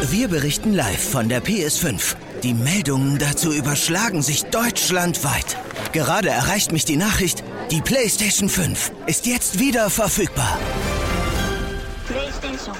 Wir berichten live von der PS5. Die Meldungen dazu überschlagen sich deutschlandweit. Gerade erreicht mich die Nachricht, die PlayStation 5 ist jetzt wieder verfügbar. PlayStation.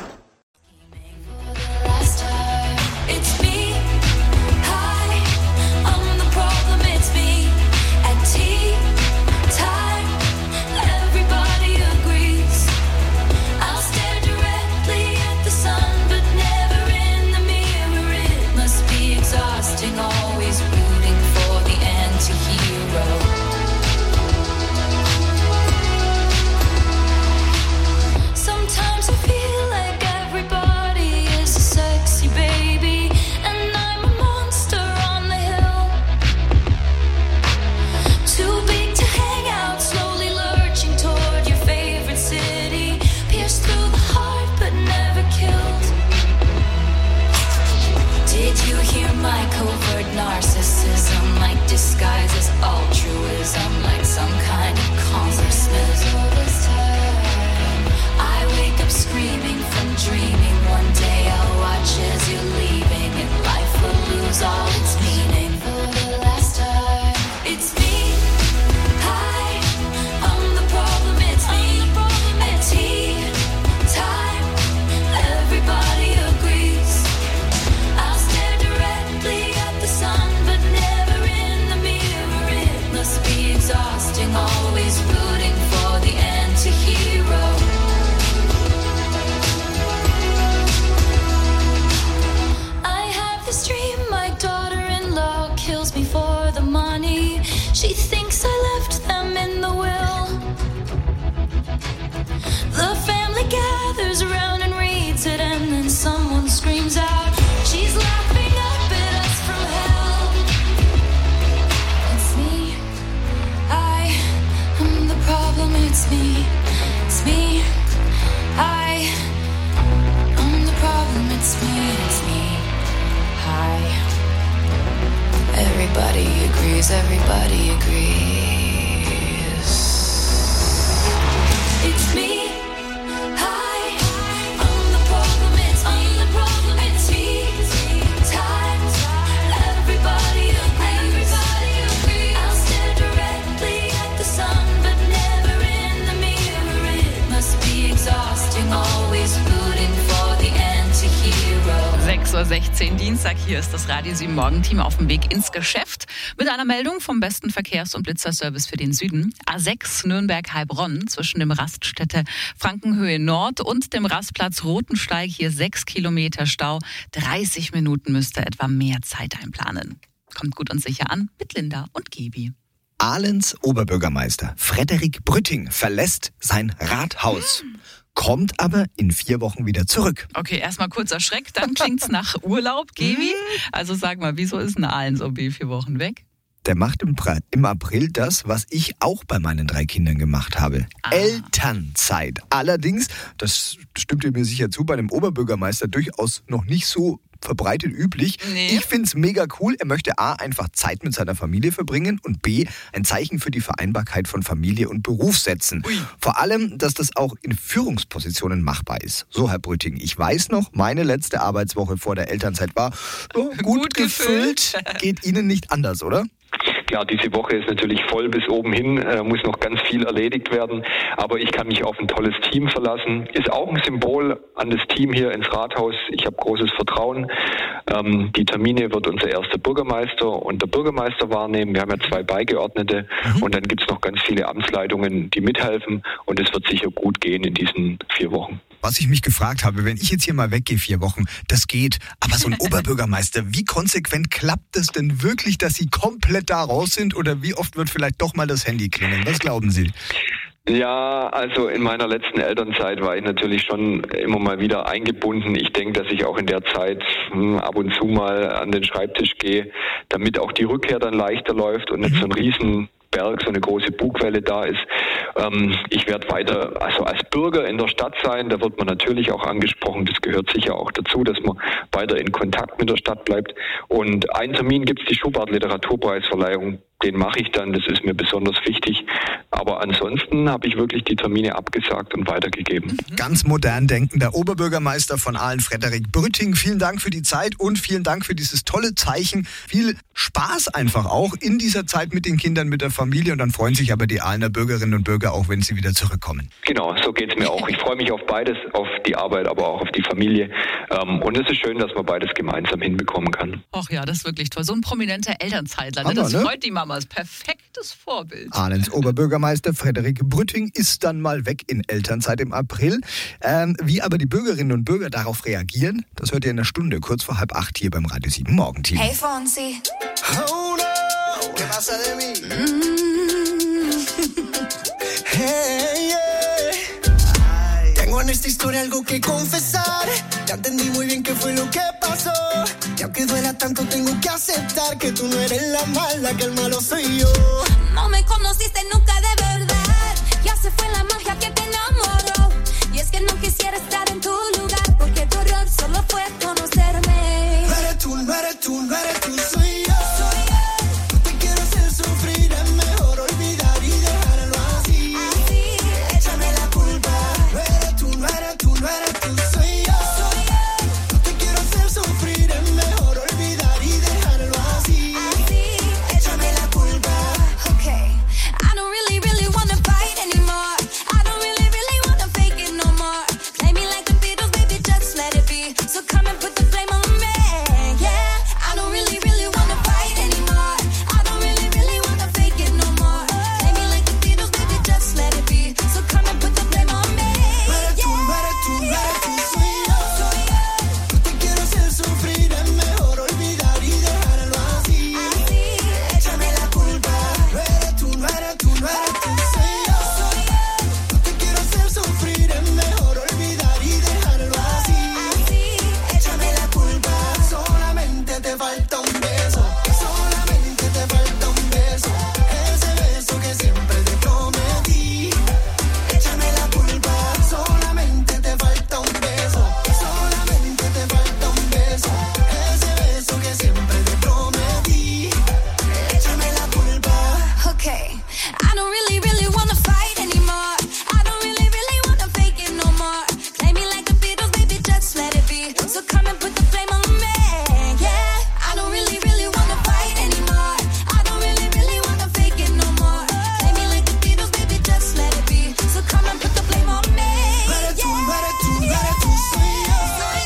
Disguises altruism like some kind of consciousness. All this time, I wake up screaming from dreaming. One day I'll watch as you're leaving, and life will lose all its meaning. For the last time, it's me. Hi, I'm the problem. It's me. At tea time, everybody agrees. I'll stare directly at the sun, but never. Must be exhausting, always rooting for the anti-hero. I have this dream, my daughter-in-law kills me for the money. She thinks I left them in the will. The family gathers around and reads it, and then someone screams out, she's laughing up at us from hell. It's me. I'm the problem, it's me, I'm the problem, it's me, hi. Everybody agrees, it's me, hi. I'm the problem, it's me, time, everybody agrees. I'll stare directly at the sun, but never in the mirror. It must be exhausting, always rooting for the anti-hero. 6:16 Uhr Dienstag, hier ist das Radio 7 Morgenteam auf dem Weg ins Geschäft mit einer Meldung vom besten Verkehrs- und Blitzerservice für den Süden. A6 Nürnberg-Heilbronn zwischen dem Raststätte Frankenhöhe Nord und dem Rastplatz Rotensteig. Hier 6 Kilometer Stau. 30 Minuten müsst ihr etwa mehr Zeit einplanen. Kommt gut und sicher an mit Linda und Gebi. Ahlens Oberbürgermeister Frederik Brütting verlässt sein Rathaus. Kommt aber in 4 Wochen wieder zurück. Okay, erstmal kurzer Schreck, dann klingt's nach Urlaub, Gebi. Also sag mal, wieso ist ein Ahlens OB 4 Wochen weg? Der macht im April das, was ich auch bei meinen 3 Kindern gemacht habe. Elternzeit. Allerdings, das stimmt ihr mir sicher zu, bei dem Oberbürgermeister durchaus noch nicht so verbreitet üblich. Nee. Ich finde es mega cool. Er möchte A, einfach Zeit mit seiner Familie verbringen und B, ein Zeichen für die Vereinbarkeit von Familie und Beruf setzen. Ui. Vor allem, dass das auch in Führungspositionen machbar ist. So, Herr Brütting, ich weiß noch, meine letzte Arbeitswoche vor der Elternzeit war gut gefüllt. Geht Ihnen nicht anders, oder? Klar, diese Woche ist natürlich voll bis oben hin, muss noch ganz viel erledigt werden, aber ich kann mich auf ein tolles Team verlassen. Ist auch ein Symbol an das Team hier ins Rathaus. Ich habe großes Vertrauen. Die Termine wird unser erster Bürgermeister und der Bürgermeister wahrnehmen. Wir haben ja 2 Beigeordnete und dann gibt es noch ganz viele Amtsleitungen, die mithelfen und es wird sicher gut gehen in diesen 4 Wochen. Was ich mich gefragt habe, wenn ich jetzt hier mal weggehe 4 Wochen, das geht. Aber so ein Oberbürgermeister, wie konsequent klappt es denn wirklich, dass Sie komplett da raus sind? Oder wie oft wird vielleicht doch mal das Handy klingeln? Was glauben Sie? Ja, also in meiner letzten Elternzeit war ich natürlich schon immer mal wieder eingebunden. Ich denke, dass ich auch in der Zeit ab und zu mal an den Schreibtisch gehe, damit auch die Rückkehr dann leichter läuft und nicht so ein Riesenberg, so eine große Bugwelle da ist. Ich werde weiter, also als Bürger in der Stadt sein, da wird man natürlich auch angesprochen, das gehört sicher auch dazu, dass man weiter in Kontakt mit der Stadt bleibt. Und einen Termin gibt es, die Schubert Literaturpreisverleihung. den mache ich dann, das ist mir besonders wichtig. Aber ansonsten habe ich wirklich die Termine abgesagt und weitergegeben. Ganz modern denkender Oberbürgermeister von Aalen, Frederik Brütting. Vielen Dank für die Zeit und vielen Dank für dieses tolle Zeichen. Viel Spaß einfach auch in dieser Zeit mit den Kindern, mit der Familie. Und dann freuen sich aber die Aalener Bürgerinnen und Bürger auch, wenn sie wieder zurückkommen. Genau, so geht es mir auch. Ich freue mich auf beides, auf die Arbeit, aber auch auf die Familie. Und es ist schön, dass man beides gemeinsam hinbekommen kann. Ach ja, das ist wirklich toll. So ein prominenter Elternzeitler. Aber, das ne? freut die Mamas. Perfektes Vorbild. Ahlens Oberbürgermeister Frederik Brütting ist dann mal weg in Elternzeit im April. Wie aber die Bürgerinnen und Bürger darauf reagieren, das hört ihr in einer Stunde, kurz vor 7:30 hier beim Radio 7 Morgenteam. Hey Fonsi. Oh no, ¿qué pasa de mí? Hey, yeah. Tengo en esta historia algo que confesar. Ya entendí muy bien qué fue lo que pasó. Y aunque duela tanto tengo que aceptar que tú no eres la mala, que el malo soy yo. No me conociste nunca de verdad. Ya se fue la magia que te enamoró. Y es que no quisiera estar en tu lugar, porque tu error solo fue conocerme. No eres tú, no eres tú, no eres tú, soy yo. No te quiero hacer sufrir, es mejor olvidar y dejarlo así. Échame la culpa. No eres tú, no eres tú, no eres tú, soy yo. No te quiero hacer sufrir, es mejor olvidar y dejarlo así. Échame la culpa. Okay. I don't really, really wanna fight anymore. I don't really, really wanna fake it no more. Play me like the Beatles, baby, just let it be. So come and put the flame on me, yeah. I don't really, really wanna fight anymore. I don't really, really wanna fake it no more. Play me like the Beatles, baby, just let it be. So come and put the flame on me, No eres tú, no eres tú, no eres tú, soy yo. No te quiero hacer sufrir, es mejor olvidar y dejarlo así. Échame la culpa. No eres tú, no eres tú, no eres tú, soy yo. No te quiero hacer sufrir, es mejor olvidar y dejarlo así. Échame la culpa. Solamente te falta un beso. Solamente te falta un beso. Ese beso que siempre te prometí. Échame la culpa. Solamente te falta un beso. Solamente te falta un beso. Ese beso que siempre te prometí. Échame la culpa. Okay. I don't really, really wanna fight anymore. I don't really, really wanna fake it no more. Play me like the Beatles, baby, just let it be. So come and put the flame on me, yeah. I don't really, really wanna fight anymore. I don't really, really wanna fake it no more. Play me like the Beatles, baby, just let it be. So come and put the flame on me, No eres tú, no eres tú, no eres tú, soy yo.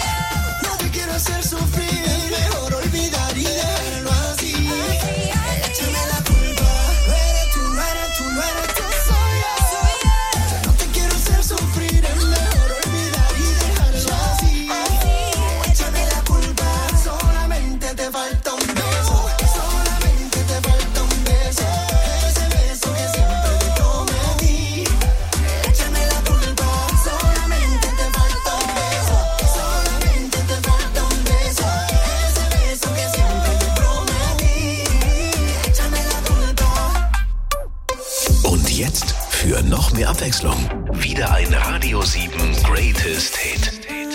No te quiero hacer sufrir, es mejor olvidar y dejarlo así. Échame la culpa. No eres tú, no eres tú, no eres tú, soy yo. No te quiero hacer sufrir, es mejor olvidar y dejarlo así. Échame la culpa. Solamente te falta un beso. Solamente te falta un beso. Ese beso que siempre te prometí. Échame la culpa. Solamente te falta un beso. Solamente te falta un beso. Ese beso que siempre te prometí. Échame la culpa. Und jetzt für noch mehr Abwechslung wieder ein Radio 7 Greatest Hit.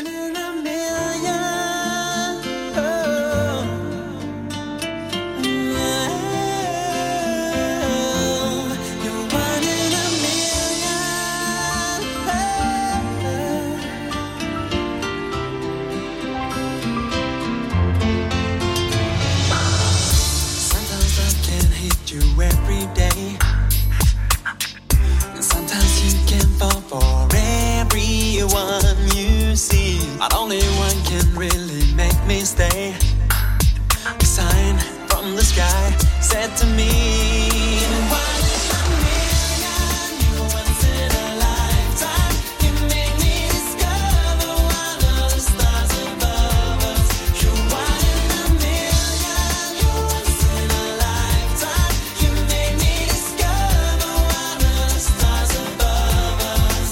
Sometimes I can hit you every day. And sometimes you can fall for everyone you see. But only one can really make me stay. A sign from the sky said to me, "One in a million, you're once in a lifetime. You made me discover one of the stars above us. You're one in a million, you're once in a lifetime. You made me discover one of the stars above us."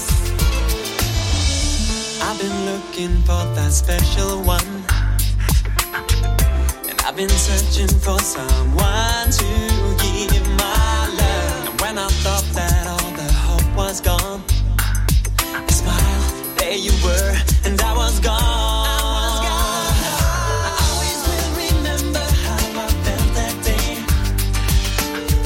I've been looking for that special one. And I've been searching for someone to give my love. And when I thought that all the hope was gone, I smiled, there you were, and I was gone. I always will remember how I felt that day.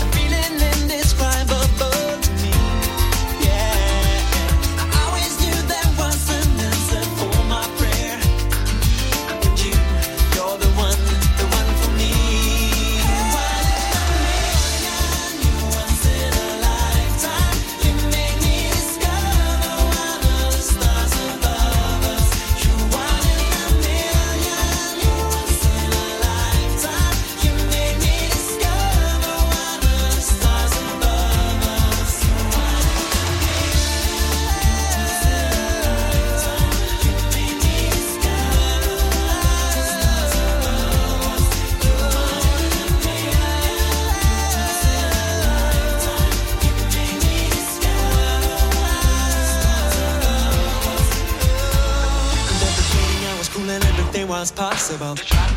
everything was possible.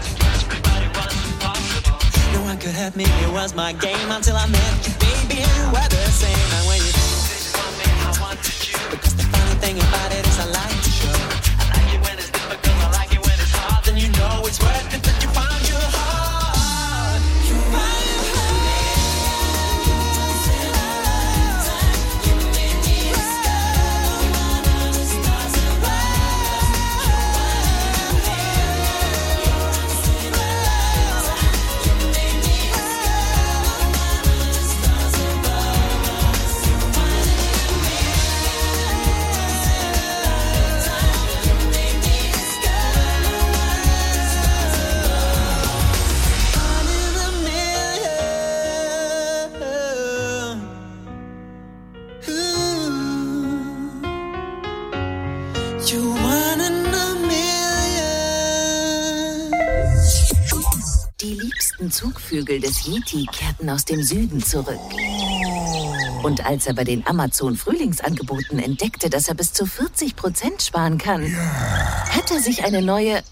No one could hurt me, it was my game until I met you, baby, and we're the same. And when you want me, I wanted you. Because the funny thing about it is I like to show. I like it when it's difficult, I like it when it's hard. Then you know it's worth it that you found your heart. You find it hard. You made me discover one of the stars above. You made me discover one of the stars above. You wanted me. You made me discover one of the stars above. One in a million. Ooh. You one in a million. Die liebsten Zugvögel des Yeti kehrten aus dem Süden zurück. Und als er bei den Amazon-Frühlingsangeboten entdeckte, dass er bis zu 40% sparen kann, hat er sich eine neue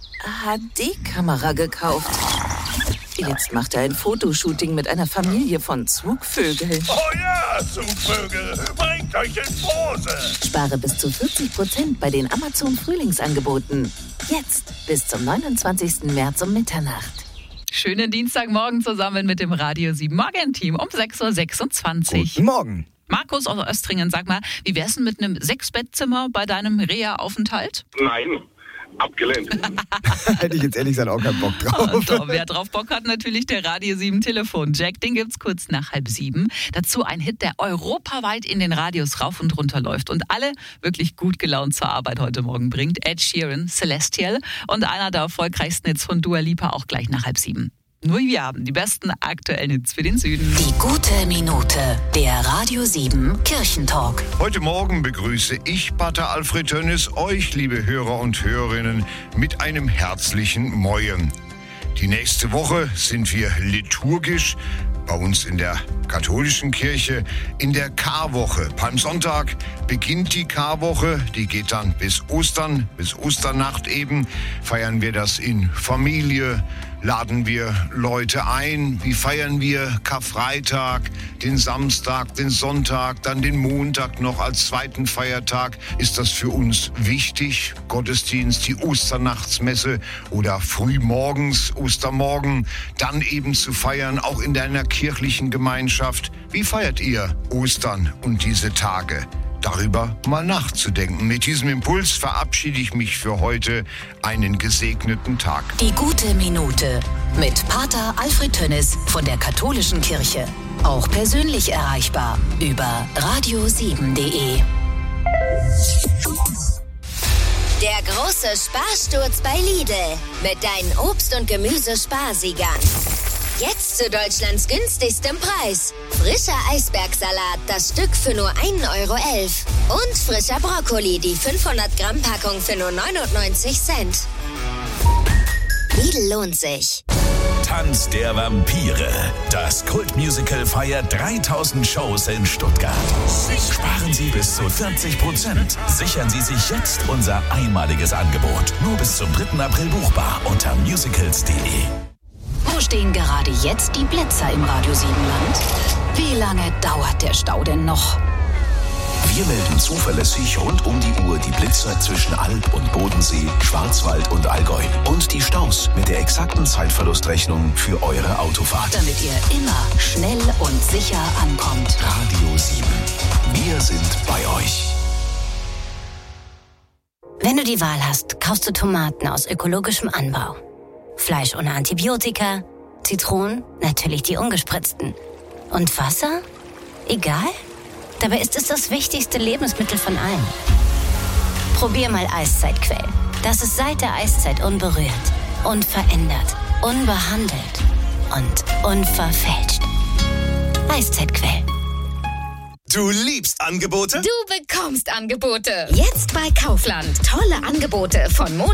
HD-Kamera gekauft. Jetzt macht er ein Fotoshooting mit einer Familie von Zugvögeln. Oh ja, Zugvögel, bringt euch in Pose. Spare bis zu 40% bei den Amazon-Frühlingsangeboten. Jetzt bis zum 29. März um Mitternacht. Schönen Dienstagmorgen zusammen mit dem Radio 7 Morgenteam um 6.26 Uhr. Guten Morgen. Markus aus Östringen, sag mal, wie wär's denn mit einem 6-Bettzimmer bei deinem Reha-Aufenthalt? Nein, abgelehnt. Hätte ich jetzt ehrlich gesagt auch keinen Bock drauf. Und wer drauf Bock hat, natürlich der Radio 7 Telefon-Jack. Den gibt's kurz nach 6:30. Dazu ein Hit, der europaweit in den Radios rauf und runter läuft und alle wirklich gut gelaunt zur Arbeit heute Morgen bringt. Ed Sheeran, Celestial und einer der erfolgreichsten Hits von Dua Lipa auch gleich nach 6:30. Nur wir haben die besten aktuellen Hits für den Süden. Die gute Minute, der Radio 7 Kirchentalk. Heute Morgen begrüße ich, Pater Alfred Tönnis, euch, liebe Hörer und Hörerinnen, mit einem herzlichen Moin. Die nächste Woche sind wir liturgisch bei uns in der katholischen Kirche in der Karwoche. Palmsonntag beginnt die Karwoche, die geht dann bis Ostern, bis Osternacht eben. Feiern wir das in Familie, laden wir Leute ein. Wie feiern wir Karfreitag, den Samstag, den Sonntag, dann den Montag noch als zweiten Feiertag? Ist das für uns wichtig? Gottesdienst, die Osternachtsmesse oder frühmorgens, Ostermorgen, dann eben zu feiern, auch in deiner kirchlichen Gemeinschaft. Wie feiert ihr Ostern und diese Tage? Darüber mal nachzudenken. Mit diesem Impuls verabschiede ich mich für heute. Einen gesegneten Tag. Die gute Minute mit Pater Alfred Tönnis von der katholischen Kirche. Auch persönlich erreichbar über radio7.de. Der große Sparsturz bei Lidl mit deinen Obst- und Gemüsesparsiegern. Jetzt zu Deutschlands günstigstem Preis. Frischer Eisbergsalat, das Stück für nur 1,11 € und frischer Brokkoli, die 500 Gramm Packung für nur 99 Cent. Lidl lohnt sich. Tanz der Vampire. Das Kultmusical feiert 3000 Shows in Stuttgart. Sparen Sie bis zu 40%. Sichern Sie sich jetzt unser einmaliges Angebot. Nur bis zum 3. April buchbar unter musicals.de. Wo stehen gerade jetzt die Blitzer im Radio 7 Land? Wie lange dauert der Stau denn noch? Wir melden zuverlässig rund um die Uhr die Blitzer zwischen Alb und Bodensee, Schwarzwald und Allgäu. Und die Staus mit der exakten Zeitverlustrechnung für eure Autofahrt. Damit ihr immer schnell und sicher ankommt. Radio 7. Wir sind bei euch. Wenn du die Wahl hast, kaufst du Tomaten aus ökologischem Anbau. Fleisch ohne Antibiotika, Zitronen, natürlich die ungespritzten. Und Wasser? Egal? Dabei ist es das wichtigste Lebensmittel von allen. Probier mal Eiszeitquell. Das ist seit der Eiszeit unberührt, unverändert, unbehandelt und unverfälscht. Eiszeitquell. Du liebst Angebote? Du bekommst Angebote. Jetzt bei Kaufland. Tolle Angebote von Montag